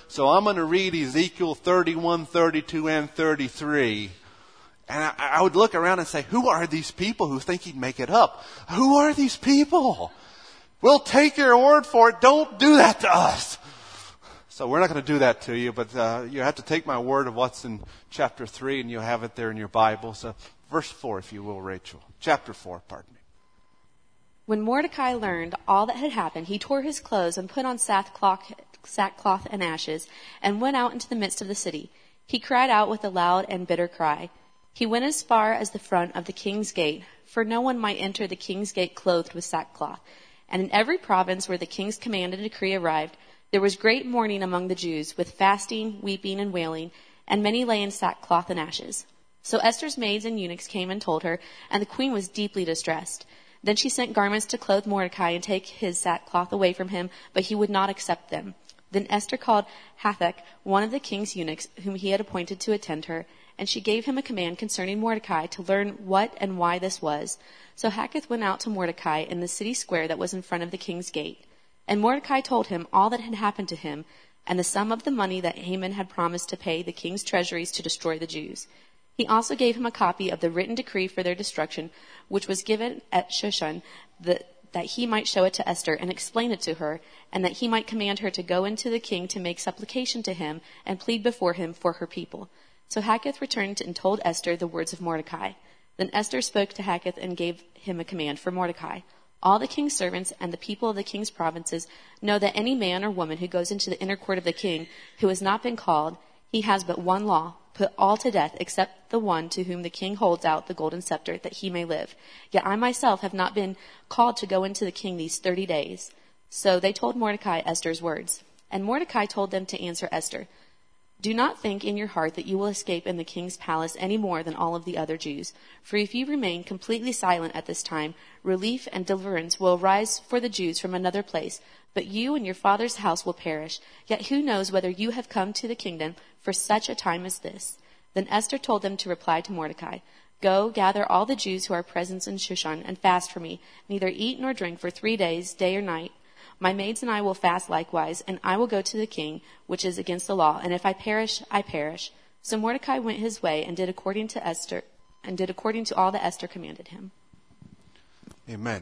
So I'm going to read Ezekiel 31, 32, and 33. And I would look around and say, who are these people who think he'd make it up? Who are these people? We'll take your word for it. Don't do that to us. So we're not going to do that to you, but you have to take my word of what's in chapter 3, and you'll have it there in your Bible. So verse 4, if you will, Rachel. Chapter 4, pardon me. When Mordecai learned all that had happened, he tore his clothes and put on sackcloth and ashes, and went out into the midst of the city. He cried out with a loud and bitter cry. He went as far as the front of the king's gate, for no one might enter the king's gate clothed with sackcloth. And in every province where the king's command and decree arrived, there was great mourning among the Jews, with fasting, weeping, and wailing, and many lay in sackcloth and ashes. So Esther's maids and eunuchs came and told her, and the queen was deeply distressed. Then she sent garments to clothe Mordecai and take his sackcloth away from him, but he would not accept them. Then Esther called Hathach, one of the king's eunuchs, whom he had appointed to attend her, and she gave him a command concerning Mordecai to learn what and why this was. So Hathach went out to Mordecai in the city square that was in front of the king's gate. And Mordecai told him all that had happened to him, and the sum of the money that Haman had promised to pay the king's treasuries to destroy the Jews. He also gave him a copy of the written decree for their destruction, which was given at Shushan, that he might show it to Esther and explain it to her, and that he might command her to go into the king to make supplication to him and plead before him for her people. So Hathach returned and told Esther the words of Mordecai. Then Esther spoke to Hathach and gave him a command for Mordecai. All the king's servants and the people of the king's provinces know that any man or woman who goes into the inner court of the king who has not been called, he has but one law, put all to death except the one to whom the king holds out the golden scepter, that he may live. Yet I myself have not been called to go into the king these 30 days. So they told Mordecai Esther's words. And Mordecai told them to answer Esther, do not think in your heart that you will escape in the king's palace any more than all of the other Jews. For if you remain completely silent at this time, relief and deliverance will arise for the Jews from another place, but you and your father's house will perish. Yet who knows whether you have come to the kingdom for such a time as this? Then Esther told them to reply to Mordecai, go, gather all the Jews who are present in Shushan, and fast for me, neither eat nor drink for 3 days, day or night. My maids and I will fast likewise, and I will go to the king, which is against the law, and if I perish, I perish. So Mordecai went his way and did according to all that Esther commanded him. Amen.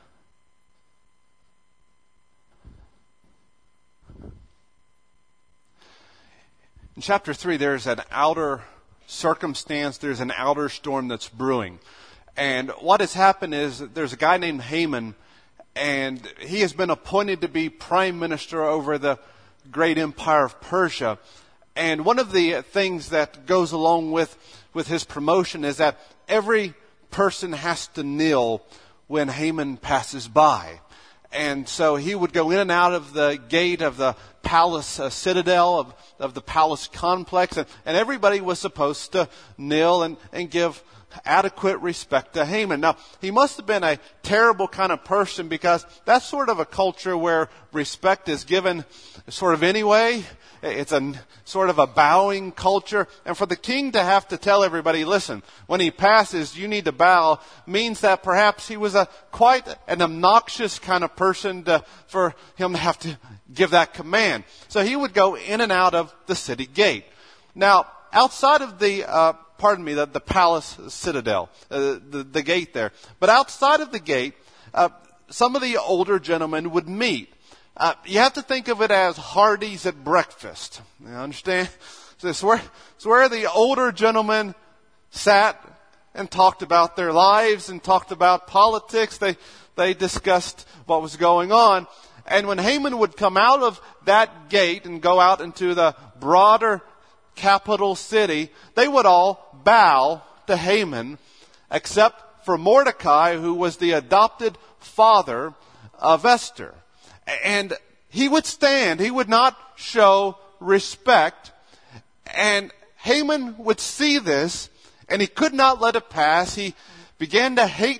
In chapter 3, there's an outer circumstance, there's an outer storm that's brewing. And what has happened is there's a guy named Haman, and he has been appointed to be prime minister over the great empire of Persia. And one of the things that goes along with his promotion is that every person has to kneel when Haman passes by. And so he would go in and out of the gate of the palace citadel, of the palace complex, and everybody was supposed to kneel and give adequate respect to Haman. Now, he must have been a terrible kind of person, because that's sort of a culture where respect is given sort of anyway. It's a sort of a bowing culture. And for the king to have to tell everybody, listen, when he passes, you need to bow, means that perhaps he was quite an obnoxious kind of person for him to have to give that command. So he would go in and out of the city gate. Now, outside of the palace citadel, the gate there. But outside of the gate, some of the older gentlemen would meet. You have to think of it as Hardee's at breakfast. You understand? So it's where the older gentlemen sat and talked about their lives and talked about politics. They discussed what was going on. And when Haman would come out of that gate and go out into the broader capital city, they would all bow to Haman, except for Mordecai, who was the adopted father of Esther. And he would stand, he would not show respect. And Haman would see this, and he could not let it pass. He began to hate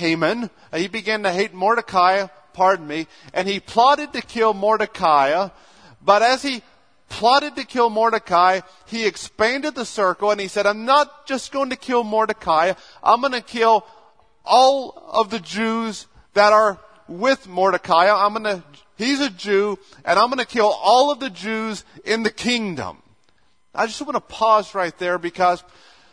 Mordecai, and he plotted to kill Mordecai. But as he plotted to kill Mordecai, he expanded the circle, and he said, I'm not just going to kill Mordecai, I'm going to kill all of the Jews that are with Mordecai. He's a Jew, and I'm going to kill all of the Jews in the kingdom. I just want to pause right there because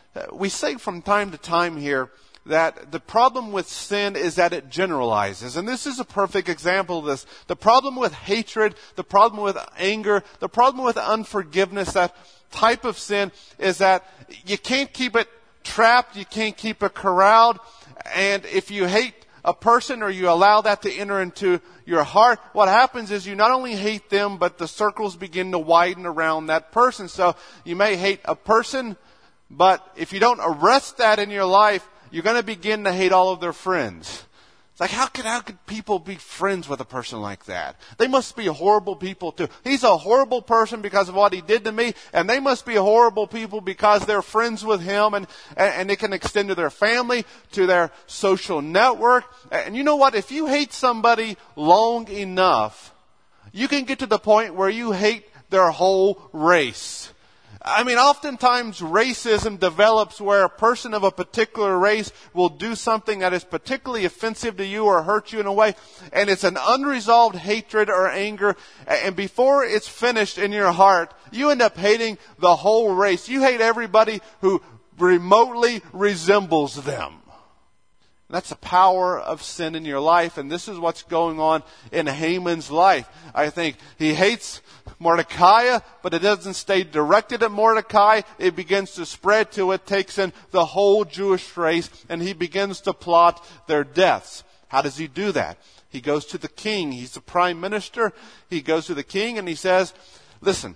we say from time to time here that the problem with sin is that it generalizes. And this is a perfect example of this. The problem with hatred, the problem with anger, the problem with unforgiveness, that type of sin is that you can't keep it trapped, you can't keep it corralled. And if you hate a person or you allow that to enter into your heart, what happens is you not only hate them, but the circles begin to widen around that person. So you may hate a person, but if you don't arrest that in your life, you're going to begin to hate all of their friends. It's like, how could people be friends with a person like that? They must be horrible people too. He's a horrible person because of what he did to me, and they must be horrible people because they're friends with him, and it can extend to their family, to their social network. And you know what? If you hate somebody long enough, you can get to the point where you hate their whole race. I mean, oftentimes racism develops where a person of a particular race will do something that is particularly offensive to you or hurt you in a way, and it's an unresolved hatred or anger, and before it's finished in your heart, you end up hating the whole race. You hate everybody who remotely resembles them. That's the power of sin in your life, and this is what's going on in Haman's life. I think he hates Mordecai, but it doesn't stay directed at Mordecai. It begins to spread to it, takes in the whole Jewish race, and he begins to plot their deaths. How does he do that? He goes to the king. He's the prime minister. He goes to the king and he says, listen,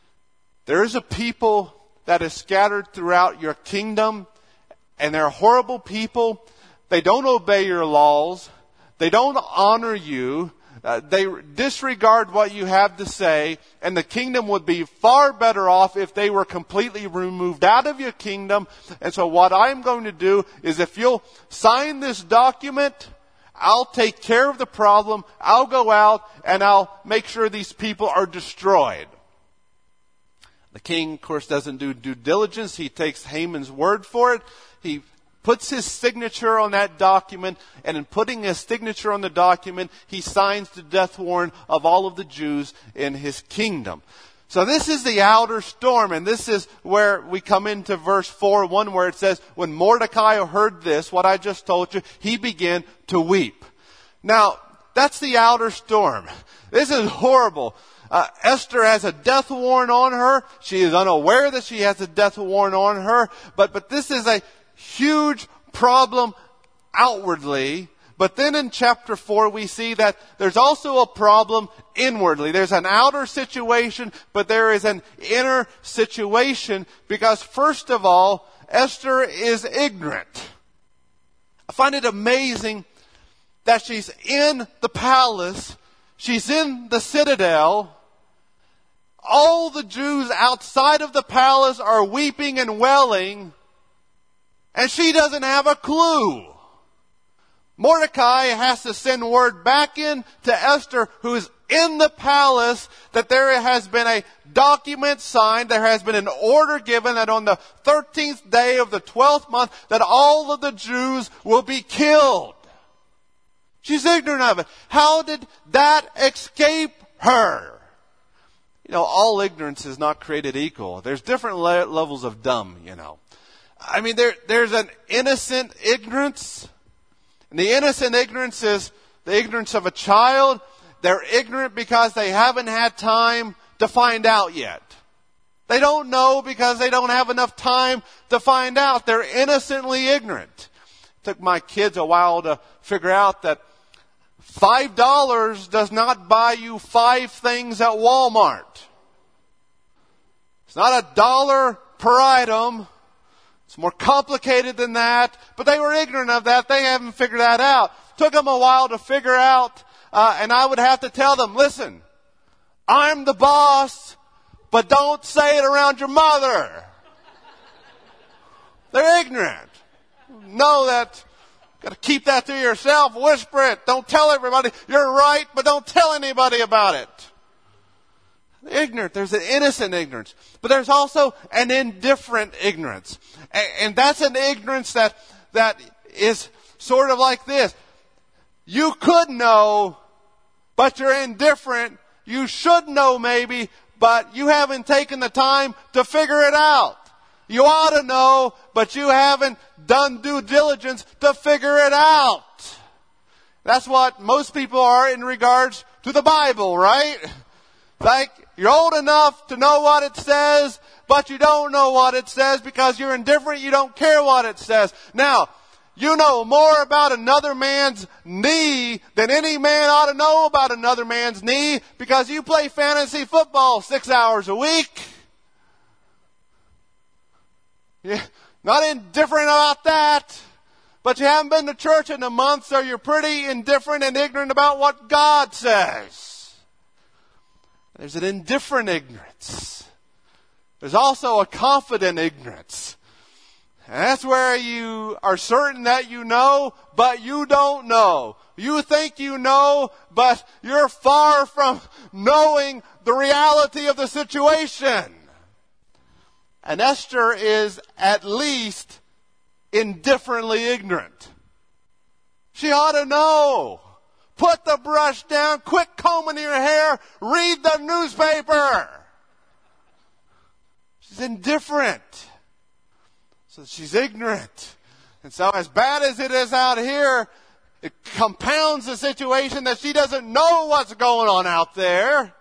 there is a people that is scattered throughout your kingdom, and they're horrible people. They don't obey your laws. They don't honor you. They disregard what you have to say, and the kingdom would be far better off if they were completely removed out of your kingdom. And so what I'm going to do is, if you'll sign this document, I'll take care of the problem. I'll go out and I'll make sure these people are destroyed. The king, of course, doesn't do due diligence. He takes Haman's word for it. He puts his signature on that document, and in putting his signature on the document, he signs the death warrant of all of the Jews in his kingdom. So this is the outer storm, and this is where we come into verse 4:1, where it says, when Mordecai heard this, what I just told you, he began to weep. Now, that's the outer storm. This is horrible. Esther has a death warrant on her. She is unaware that she has a death warrant on her, but this is a huge problem outwardly. But then in chapter 4, we see that there's also a problem inwardly. There's an outer situation, but there is an inner situation, because first of all, Esther is ignorant. I find it amazing that she's in the palace, she's in the citadel. All the Jews outside of the palace are weeping and wailing, and she doesn't have a clue. Mordecai has to send word back in to Esther, who is in the palace, that there has been a document signed, there has been an order given that on the 13th day of the 12th month, that all of the Jews will be killed. She's ignorant of it. How did that escape her? You know, all ignorance is not created equal. There's different levels of dumb, you know. I mean, there's an innocent ignorance. And the innocent ignorance is the ignorance of a child. They're ignorant because they haven't had time to find out yet. They don't know because they don't have enough time to find out. They're innocently ignorant. It took my kids a while to figure out that $5 does not buy you 5 things at Walmart. It's not $1 per item. It's more complicated than that, but they were ignorant of that. They haven't figured that out. Took them a while to figure out, and I would have to tell them, listen, I'm the boss, but don't say it around your mother. They're ignorant. Know that. Got to keep that to yourself. Whisper it. Don't tell everybody. You're right, but don't tell anybody about it. Ignorant. There's an innocent ignorance. But there's also an indifferent ignorance. And that's an ignorance that is sort of like this. You could know, but you're indifferent. You should know maybe, but you haven't taken the time to figure it out. You ought to know, but you haven't done due diligence to figure it out. That's what most people are in regards to the Bible, right? Like, you're old enough to know what it says, but you don't know what it says because you're indifferent. You don't care what it says. Now, you know more about another man's knee than any man ought to know about another man's knee because you play fantasy football 6 hours a week. You're not indifferent about that. But you haven't been to church in a month, so you're pretty indifferent and ignorant about what God says. There's an indifferent ignorance. There's also a confident ignorance. And that's where you are certain that you know, but you don't know. You think you know, but you're far from knowing the reality of the situation. And Esther is at least indifferently ignorant. She ought to know. Put the brush down, quit combing your hair, read the newspaper. She's indifferent. So she's ignorant. And so as bad as it is out here, it compounds the situation that she doesn't know what's going on out there.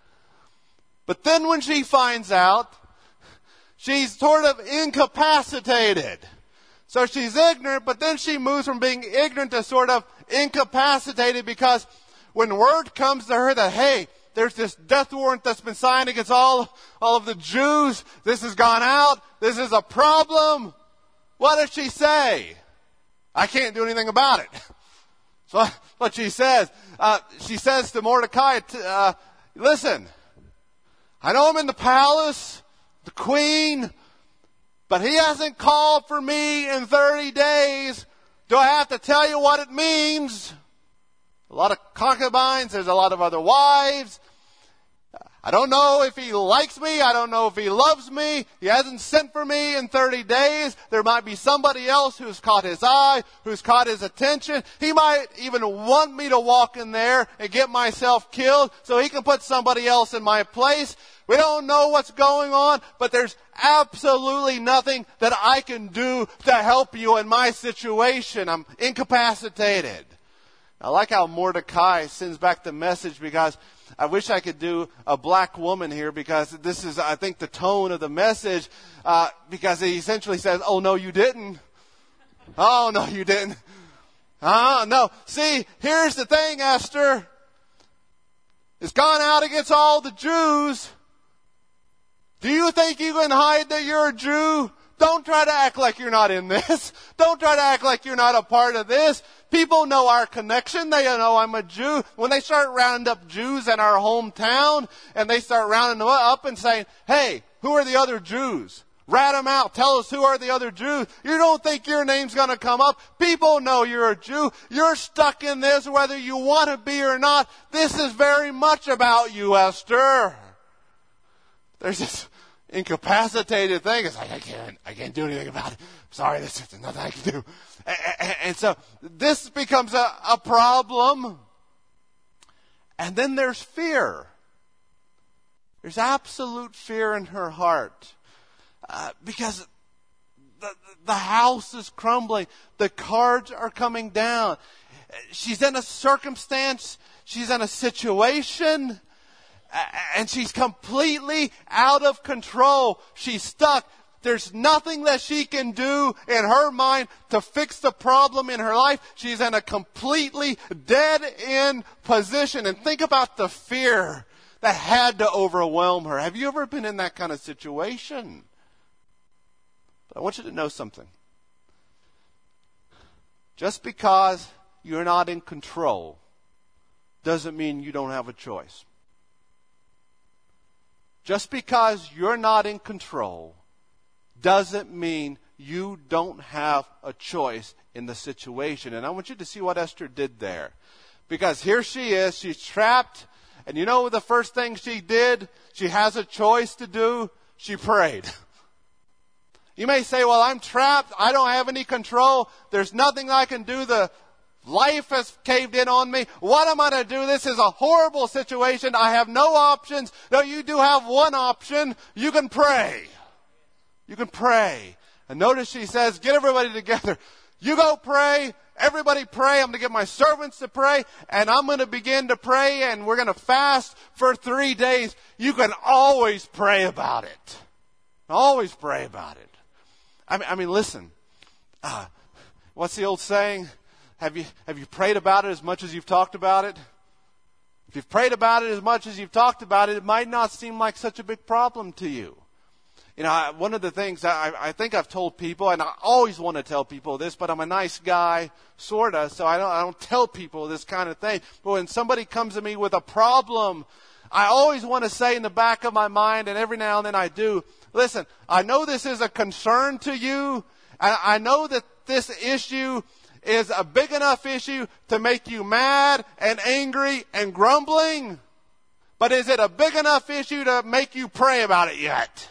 But then when she finds out, she's sort of incapacitated. So she's ignorant, but then she moves from being ignorant to sort of incapacitated because when word comes to her that, hey, there's this death warrant that's been signed against all of the Jews. This has gone out. This is a problem. What does she say? I can't do anything about it. So what she says. She says to Mordecai, listen, I know I'm in the palace, the queen, but he hasn't called for me in 30 days. Do I have to tell you what it means? A lot of concubines. There's a lot of other wives. I don't know if he likes me. I don't know if he loves me. He hasn't sent for me in 30 days. There might be somebody else who's caught his eye, who's caught his attention. He might even want me to walk in there and get myself killed so he can put somebody else in my place. We don't know what's going on, but there's absolutely nothing that I can do to help you in my situation. I'm incapacitated. I like how Mordecai sends back the message because I wish I could do a black woman here because this is, I think, the tone of the message because he essentially says, oh, no, you didn't. Oh, no, you didn't. No. See, here's the thing, Esther. It's gone out against all the Jews. Do you think you can hide that you're a Jew? Don't try to act like you're not in this. Don't try to act like you're not a part of this. People know our connection. They know I'm a Jew. When they start rounding up Jews in our hometown and they start rounding them up and saying, hey, who are the other Jews? Rat them out. Tell us who are the other Jews. You don't think your name's going to come up. People know you're a Jew. You're stuck in this whether you want to be or not. This is very much about you, Esther. There's this incapacitated thing. It's like, I can't do anything about it. Sorry, there's nothing I can do. And so this becomes a problem. And then there's fear. There's absolute fear in her heart. Because the house is crumbling. The cards are coming down. She's in a circumstance. She's in a situation. And she's completely out of control. She's stuck. There's nothing that she can do in her mind to fix the problem in her life. She's in a completely dead-end position. And think about the fear that had to overwhelm her. Have you ever been in that kind of situation? But I want you to know something. Just because you're not in control doesn't mean you don't have a choice. Just because you're not in control doesn't mean you don't have a choice in the situation. And I want you to see what Esther did there. Because here she is, she's trapped. And you know the first thing she did? She has a choice to do. She prayed. You may say, well, I'm trapped. I don't have any control. There's nothing I can do. The Life has caved in on me. What am I going to do? This is a horrible situation. I have no options. No, you do have one option. You can pray. You can pray. And notice she says, get everybody together. You go pray. Everybody pray. I'm going to get my servants to pray. And I'm going to begin to pray. And we're going to fast for 3 days. You can always pray about it. Always pray about it. I mean, listen. What's the old saying? Have you prayed about it as much as you've talked about it? If you've prayed about it as much as you've talked about it, it might not seem like such a big problem to you. You know, one of the things I think I've told people, and I always want to tell people this, but I'm a nice guy, sort of, so I don't tell people this kind of thing. But when somebody comes to me with a problem, I always want to say in the back of my mind, and every now and then I do, listen, I know this is a concern to you, and I know that this issue is a big enough issue to make you mad and angry and grumbling, but is it a big enough issue to make you pray about it yet?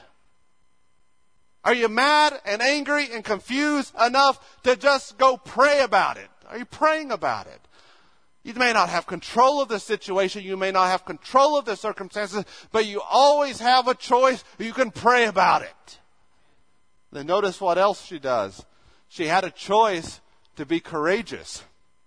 Are you mad and angry and confused enough to just go pray about it? Are you praying about it? You may not have control of the situation. You may not have control of the circumstances, but you always have a choice. You can pray about it. Then notice what else she does. She had a choice to be courageous.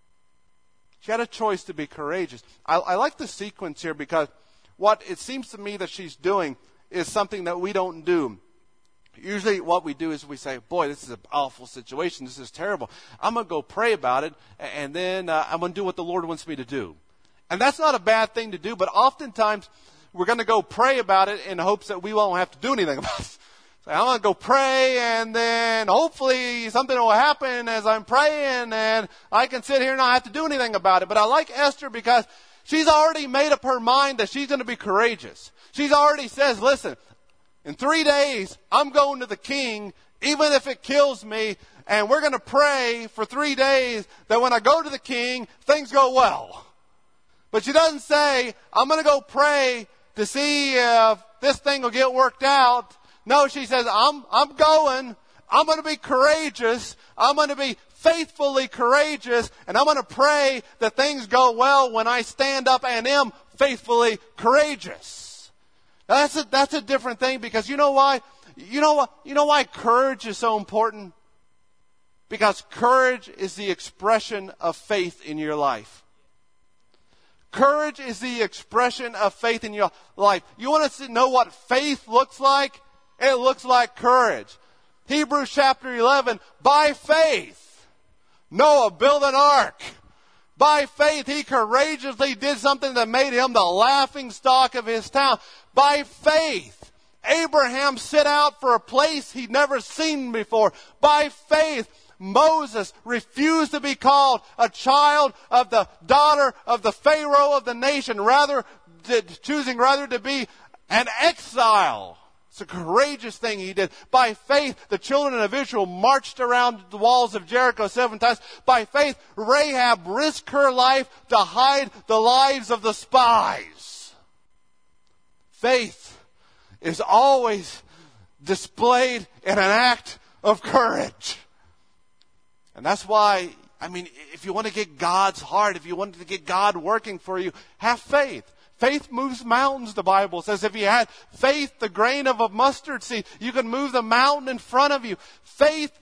She had a choice to be courageous. I like the sequence here because what it seems to me that she's doing is something that we don't do. Usually what we do is we say, boy, this is an awful situation. This is terrible. I'm going to go pray about it, and then I'm going to do what the Lord wants me to do. And that's not a bad thing to do, but oftentimes we're going to go pray about it in hopes that we won't have to do anything about it. So I'm going to go pray, and then hopefully something will happen as I'm praying, and I can sit here and not have to do anything about it. But I like Esther because she's already made up her mind that she's going to be courageous. She's already says, listen, in 3 days, I'm going to the king, even if it kills me, and we're going to pray for 3 days that when I go to the king, things go well. But she doesn't say, I'm going to go pray to see if this thing will get worked out. No, she says, I'm going. I'm going to be courageous. I'm going to be faithfully courageous, and I'm going to pray that things go well when I stand up and am faithfully courageous. That's a different thing because you know why? You know why courage is so important? Because courage is the expression of faith in your life. Courage is the expression of faith in your life. You want to know what faith looks like? It looks like courage. Hebrews chapter 11, by faith, Noah built an ark. By faith, he courageously did something that made him the laughing stock of his town. By faith, Abraham set out for a place he'd never seen before. By faith, Moses refused to be called a child of the daughter of the Pharaoh of the nation, choosing to be an exile. It's a courageous thing he did. By faith, the children of Israel marched around the walls of Jericho 7 times. By faith, Rahab risked her life to hide the lives of the spies. Faith is always displayed in an act of courage. And that's why, if you want to get God's heart, if you want to get God working for you, have faith. Faith moves mountains, the Bible says. If you had faith, the grain of a mustard seed, you can move the mountain in front of you. Faith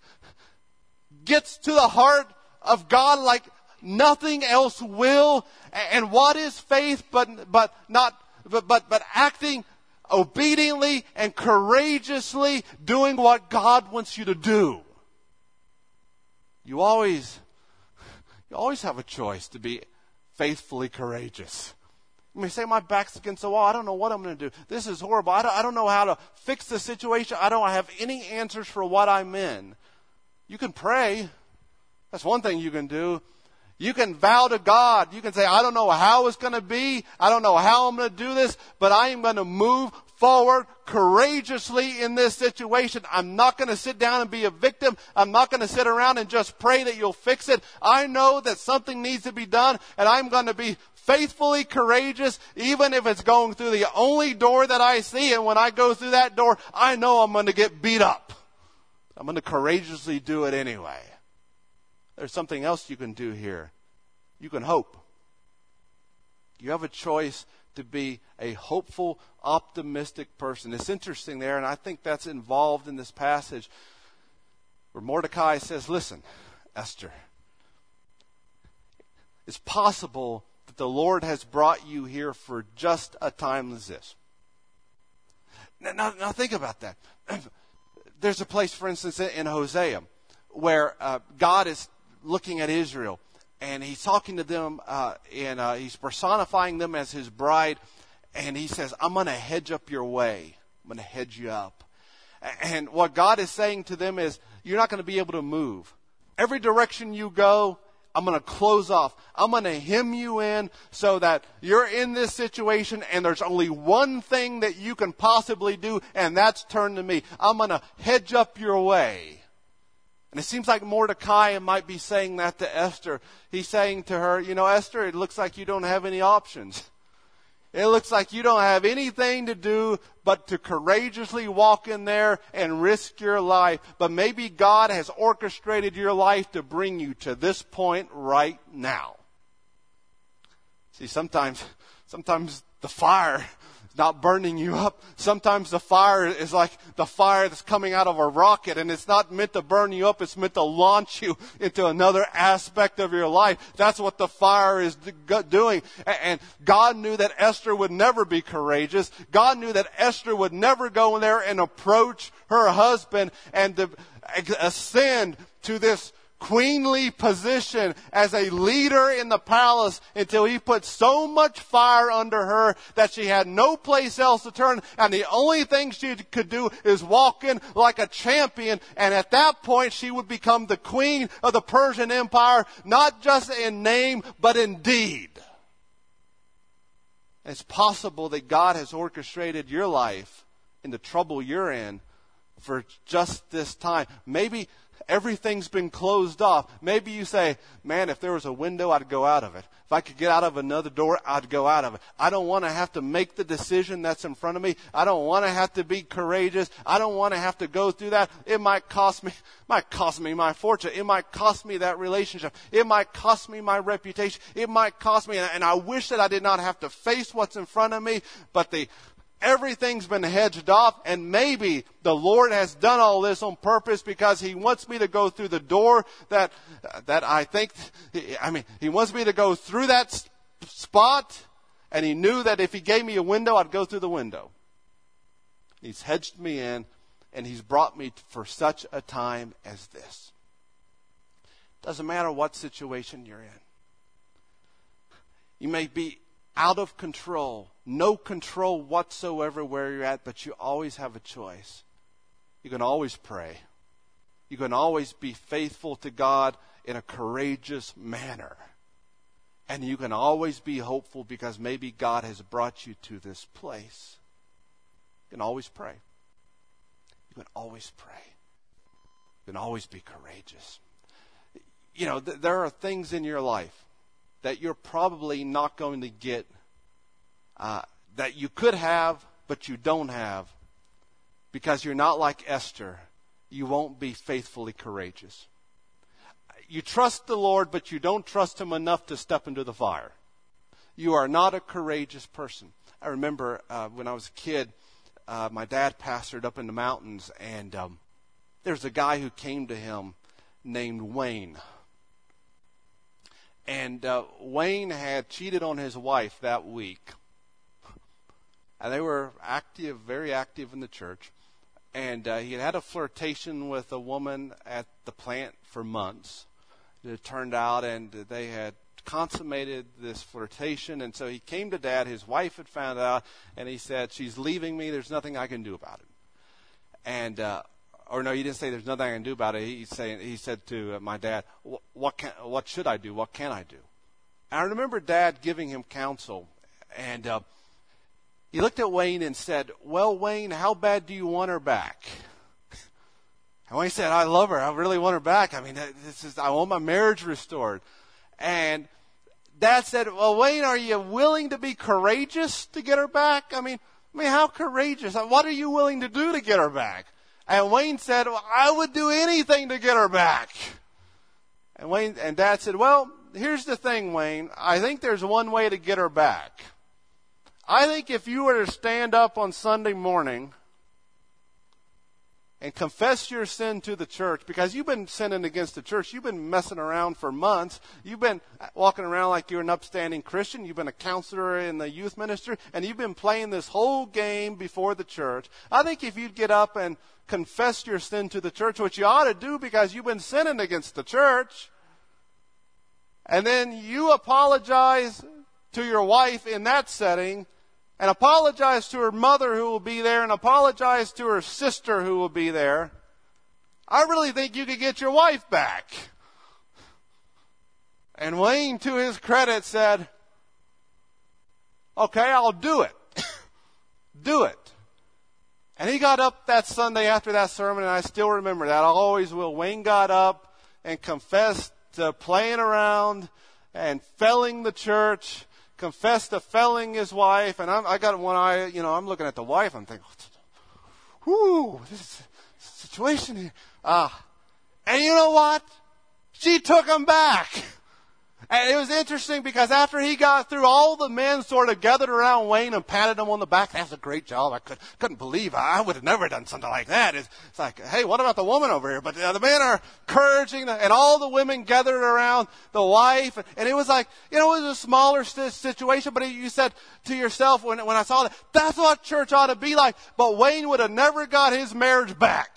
gets to the heart of God like nothing else will. And what is faith but acting obediently and courageously doing what God wants you to do? You always have a choice to be faithfully courageous. You may say, my back's against the wall. I don't know what I'm going to do. This is horrible. I don't know how to fix the situation. I don't have any answers for what I'm in. You can pray. That's one thing you can do. You can vow to God. You can say, I don't know how it's going to be. I don't know how I'm going to do this, but I am going to move forward courageously in this situation. I'm not going to sit down and be a victim. I'm not going to sit around and just pray that you'll fix it. I know that something needs to be done, and I'm going to be faithfully courageous, even if it's going through the only door that I see. And when I go through that door, I know I'm going to get beat up. I'm going to courageously do it anyway. there's something else you can do here. You can hope. You have a choice to be a hopeful, optimistic person. It's interesting there, and I think that's involved in this passage, where Mordecai says, listen, Esther, it's possible that the Lord has brought you here for just a time as this. Now think about that. There's a place, for instance, in Hosea, where God is looking at Israel, and he's talking to them, and he's personifying them as his bride, and he says, I'm going to hedge up your way. I'm going to hedge you up. And what God is saying to them is, you're not going to be able to move. Every direction you go, I'm going to close off. I'm going to hem you in so that you're in this situation and there's only one thing that you can possibly do, and that's turn to me. I'm going to hedge up your way. And it seems like Mordecai might be saying that to Esther. He's saying to her, Esther, it looks like you don't have any options. It looks like you don't have anything to do but to courageously walk in there and risk your life. But maybe God has orchestrated your life to bring you to this point right now. See, sometimes the fire is not burning you up. Sometimes the fire is like the fire that's coming out of a rocket, and it's not meant to burn you up. It's meant to launch you into another aspect of your life. That's what the fire is doing. And God knew that Esther would never be courageous. God knew that Esther would never go in there and approach her husband and to ascend to this queenly position as a leader in the palace until he put so much fire under her that she had no place else to turn, and the only thing she could do is walk in like a champion, and at that point she would become the queen of the Persian Empire, not just in name but in deed. It's possible that God has orchestrated your life in the trouble you're in for just this time. Maybe everything's been closed off. Maybe you say, man, if there was a window, I'd go out of it. If I could get out of another door, I'd go out of it. I don't want to have to make the decision that's in front of me. I don't want to have to be courageous. I don't want to have to go through that. It might cost me my fortune. It might cost me that relationship. It might cost me my reputation. It might cost me, and I wish that I did not have to face what's in front of me, but everything's been hedged off, and maybe the Lord has done all this on purpose because He wants me to go through the door that He wants me to go through that spot, and He knew that if He gave me a window, I'd go through the window. He's hedged me in, and He's brought me for such a time as this. Doesn't matter what situation you're in. You may be out of control, no control whatsoever where you're at, but you always have a choice. You can always pray. You can always be faithful to God in a courageous manner. And you can always be hopeful because maybe God has brought you to this place. You can always pray. You can always pray. You can always be courageous. There are things in your life that you're probably not going to get, that you could have, but you don't have, because you're not like Esther. You won't be faithfully courageous. You trust the Lord, but you don't trust Him enough to step into the fire. You are not a courageous person. I remember when I was a kid, my dad pastored up in the mountains, and there's a guy who came to him named Wayne. And Wayne had cheated on his wife that week. And they were very active in the church. And he had a flirtation with a woman at the plant for months. It turned out, and they had consummated this flirtation. And so he came to Dad. His wife had found out, and he said, she's leaving me. There's nothing I can do about it. And or no, he didn't say there's nothing I can do about it. He said to my dad, what should I do? What can I do? And I remember Dad giving him counsel. And he looked at Wayne and said, well, Wayne, how bad do you want her back? And Wayne said, I love her. I really want her back. I mean, I want my marriage restored. And Dad said, well, Wayne, are you willing to be courageous to get her back? I mean, how courageous? What are you willing to do to get her back? And Wayne said, well, I would do anything to get her back. And Dad said, well, here's the thing, Wayne. I think there's one way to get her back. I think if you were to stand up on Sunday morning and confess your sin to the church, because you've been sinning against the church. You've been messing around for months. You've been walking around like you're an upstanding Christian. You've been a counselor in the youth ministry, and you've been playing this whole game before the church. I think if you'd get up and confess your sin to the church, which you ought to do because you've been sinning against the church, and then you apologize to your wife in that setting, and apologize to her mother who will be there, and apologize to her sister who will be there, I really think you could get your wife back. And Wayne, to his credit, said, okay, I'll do it. Do it. And he got up that Sunday after that sermon, and I still remember that. I always will. Wayne got up and confessed to playing around and felling the church, confessed to felling his wife, and I got one eye, I'm looking at the wife, I'm thinking, whoo, this is a situation here. And you know what? She took him back. And it was interesting because after he got through, all the men sort of gathered around Wayne and patted him on the back. That's a great job. I couldn't believe I would have never done something like that. It's like, hey, what about the woman over here? But the men are encouraging, and all the women gathered around the wife. And it was like, it was a smaller situation, but you said to yourself when I saw that, that's what church ought to be like. But Wayne would have never got his marriage back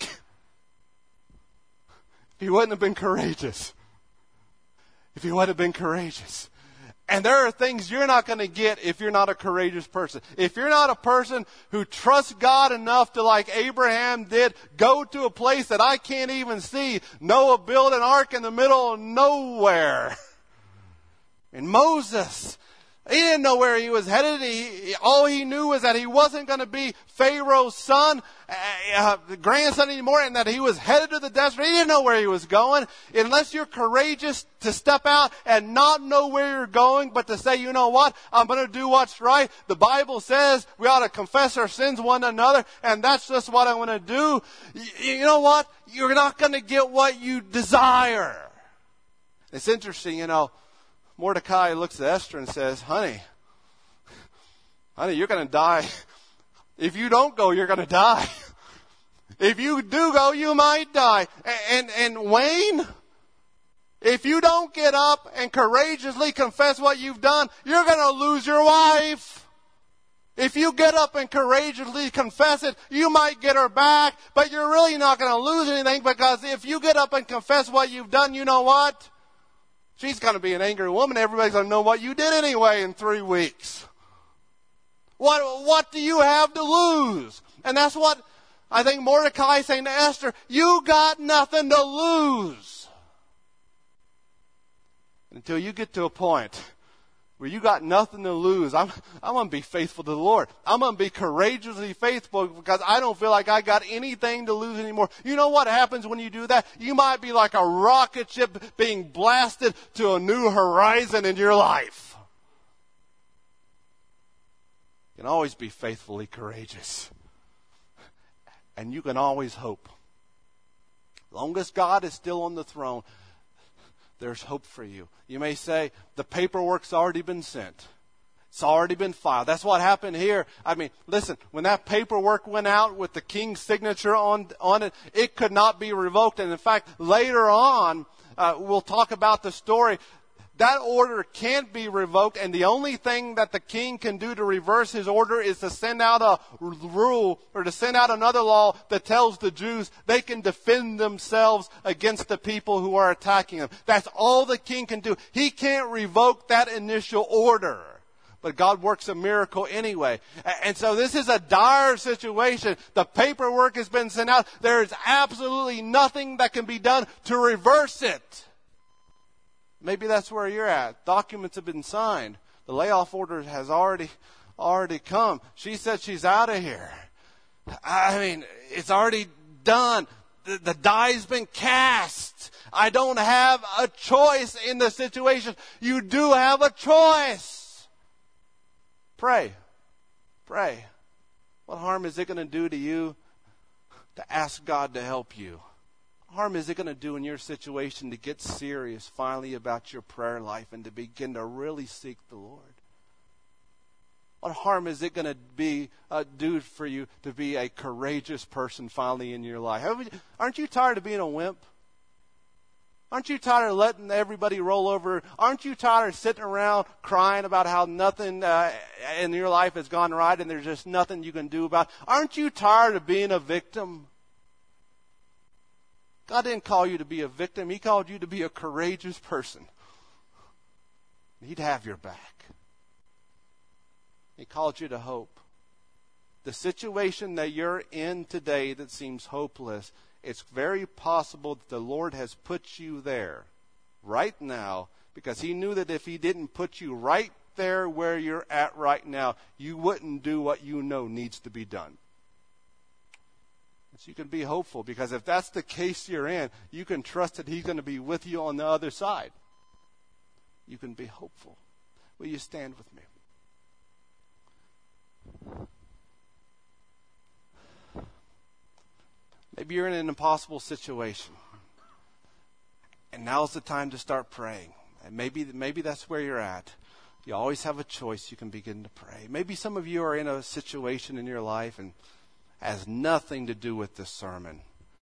if he wouldn't have been courageous. If he would have been courageous. And there are things you're not going to get if you're not a courageous person. If you're not a person who trusts God enough to, like Abraham did, go to a place that I can't even see. Noah built an ark in the middle of nowhere. And Moses, he didn't know where he was headed. All he knew was that he wasn't going to be Pharaoh's son, grandson anymore, and that he was headed to the desert. He didn't know where he was going. Unless you're courageous to step out and not know where you're going, but to say, you know what, I'm going to do what's right. The Bible says we ought to confess our sins one to another, and that's just what I'm going to do. You know what? You're not going to get what you desire. It's interesting, Mordecai looks at Esther and says, honey, you're going to die. If you don't go, you're going to die. If you do go, you might die. And Wayne, if you don't get up and courageously confess what you've done, you're going to lose your wife. If you get up and courageously confess it, you might get her back, but you're really not going to lose anything, because if you get up and confess what you've done, you know what? She's going to be an angry woman. Everybody's going to know what you did anyway in 3 weeks. What do you have to lose? And that's what I think Mordecai is saying to Esther. You got nothing to lose. Until you get to a point where you got nothing to lose, I'm going to be faithful to the Lord. I'm going to be courageously faithful because I don't feel like I got anything to lose anymore. You know what happens when you do that? You might be like a rocket ship being blasted to a new horizon in your life. You can always be faithfully courageous. And you can always hope. As long as God is still on the throne, there's hope for you. You may say, the paperwork's already been sent. It's already been filed. That's what happened here. I mean, listen, when that paperwork went out with the king's signature on it, it could not be revoked. And in fact, later on, we'll talk about the story. That order can't be revoked, and the only thing that the king can do to reverse his order is to send out a rule or to send out another law that tells the Jews they can defend themselves against the people who are attacking them. That's all the king can do. He can't revoke that initial order. But God works a miracle anyway. And so this is a dire situation. The paperwork has been sent out. There is absolutely nothing that can be done to reverse it. Maybe that's where you're at. Documents have been signed. The layoff order has already come. She said she's out of here. I mean, it's already done. The die's been cast. I don't have a choice in the situation. You do have a choice. Pray. Pray. What harm is it going to do to you to ask God to help you? harm is it going to do in your situation to get serious finally about your prayer life and to begin to really seek the Lord? What harm is it going to do for you to be a courageous person finally in your life? Aren't you tired of being a wimp? Aren't you tired of letting everybody roll over? Aren't you tired of sitting around crying about how nothing in your life has gone right and there's just nothing you can do about it? Aren't you tired of being a victim? God didn't call you to be a victim. He called you to be a courageous person. He'd have your back. He called you to hope. The situation that you're in today that seems hopeless, it's very possible that the Lord has put you there right now because He knew that if He didn't put you right there where you're at right now, you wouldn't do what you know needs to be done. So you can be hopeful because if that's the case you're in, you can trust that He's going to be with you on the other side. You can be hopeful. Will you stand with me? Maybe you're in an impossible situation. And now's the time to start praying. And maybe that's where you're at. You always have a choice. You can begin to pray. Maybe some of you are in a situation in your life and has nothing to do with this sermon.